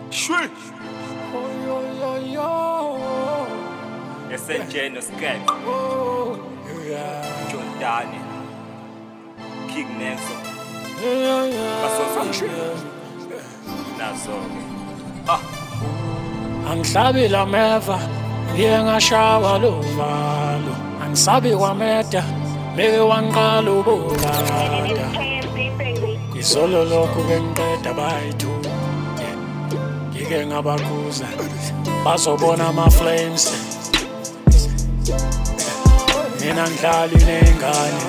Shwe. SNJ no Skype. Jordani. King Nelson. Basonzo. Nazo. Angihlabi la meva ngiye ngashawa lovalo angisabi kwameda meke wangiqala ubukada izolo lokhu bengiqeda bayithu ngike ngabakhuza bazobona ama-flames mina ngidlali nengane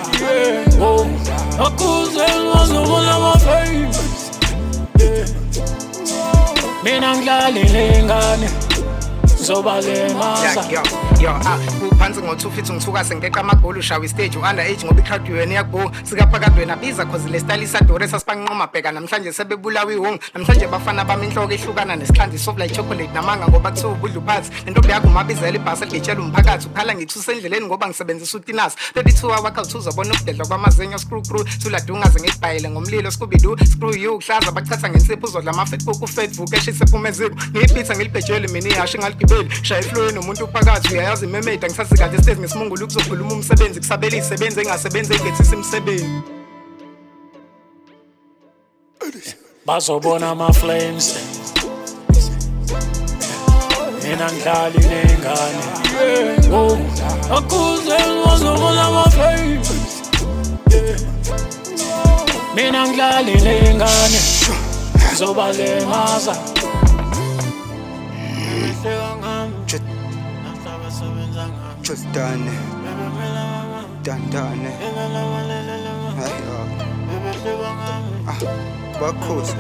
akhuze bazobona ama-flames mina ngidlali nengane zobalemaza uphansi ngo-2 feet ngithuka sengeqa amagoli ushawa istage u-underage ngoba i-crowd yona iyagbo sikaphakade wena biza cause le style isadore sasibanqoma bheka namhlanje sebebulawa ihungu namhlanje bafana bami inhloko ehlukana nesihlanzi soft like chocolate namanga ngoba kuthiwa ubudla uphansi nentombi yakho umabizela ibhasi eligitshela umphakathi ukhala ngithusa endleleni ngoba ngisebenzisa utinasi 32 hour uzobona ukudedla kwamazenyo screw suladungaze ngikubhayele ngomlilo scooby-doo screw you uhlaza bachatha ngensipho uzodla ama-facebook ufacebook eshise phumeziko ngiyipitha ngilibhejele mina ihashe ngaligibeli shaya ifloweni umuntu uphakathi uyayazi imemeda ngisazi kade stage ngesimungulu kuzokhuluma umsebenzi kusabela isebenzi engasebenzi engethisa imisebenzi bazobona ama-flames mina ngidlali nengane akhuze bazobona ama-flames mina ngidlali nengane zobalemaza Just done. Bakhuza.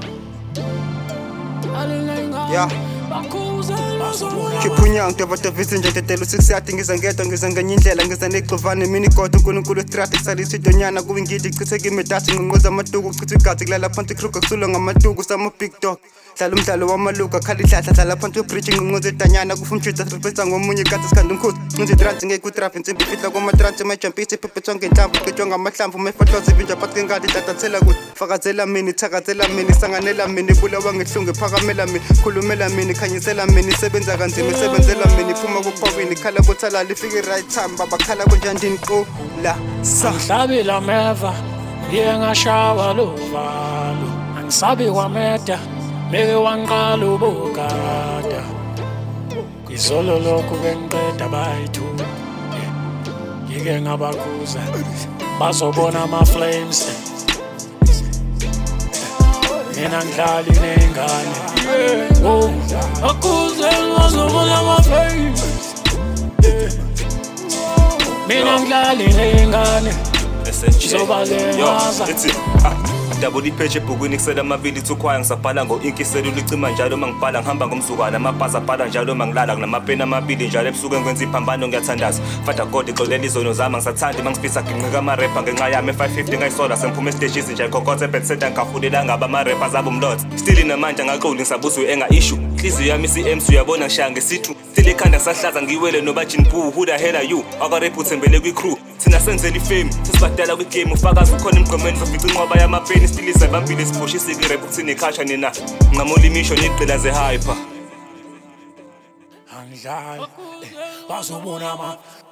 Yeah. Khiphunyanga ntovatavisa nje ntetelo sikusathi ngizangedwa ngizangenye indlela ngizanexovane mini kodwa uNkulunkulu strati kusalisa idonyana kuwe ngidi chitheke imedasi ngonqoza amatuku chitha igazi kulala phansi kruga kusulwa ngamatuku sama big dog dlala umdlalo wamaluka khali idladla dlala phansi ubridge ngonqoza idanyana kufumtshitha siphetsa ngomunye kade sikhanda umkhuthi ncinze trans ngekutraffic insimbi fitla kwamatrans emajumpisi phephetha ngentambo qitshwa ngamahlamvu mefothozi vinja phansi kengadi dadathela kuthi fakazela mini thakathela mini sanganela mini bulawa ngehlungu phakamela mini khulumela mini khanyisela mini sebenza kanzima isebenzela mina iphuma kuphawini khala kuthala lifike right time baba khala kunjandini qola angihlabi la meva ngiye ngashawa lovalo angisabi kwameda meke wangiqala ubukada izolo lokhu bengiqeda bayithu ngike ngabakhuza bazobona ama-flames mina ngidlali nengane akhuze bazobona ama-flames mina ngidlali nengane zobalemaza Double ipage ebhukwini kusela amavili thukhwaya ngisabhala ngo-inki iselula icima njalo mangibhala ngihamba ngomzukwana amabhasi abhala njalo mangilala kunamapeni amabili njalo ebusuku ngikwenza iphambano ngiyathandaza fada god ixolela izono zami ngisathandi mangifisa nginqika ama-rapper ngenxa yami e-550 ngayisola sengiphume esitejizi nje ayikhokhotha ebhethsenta ngikhafulila ngaba ama-rapper zabo umlotha still namanje angaquli ngisabuzwe enga-issue inhliziyo yami isi-ems uyabona ngishaya ngesithu still ekhanda sahlaza ngiwele nobajini boo who the hell are you akarep uthembele kwi-crew thina senzela ifame sesibadala kwigame ufakazi ukhona emgqomeni zofica inqoba yamapeni stilise bambile siphoshisa irep ukuthini ikhasha nina nqamula imisho nigqila ze-hyper angidlali bazobona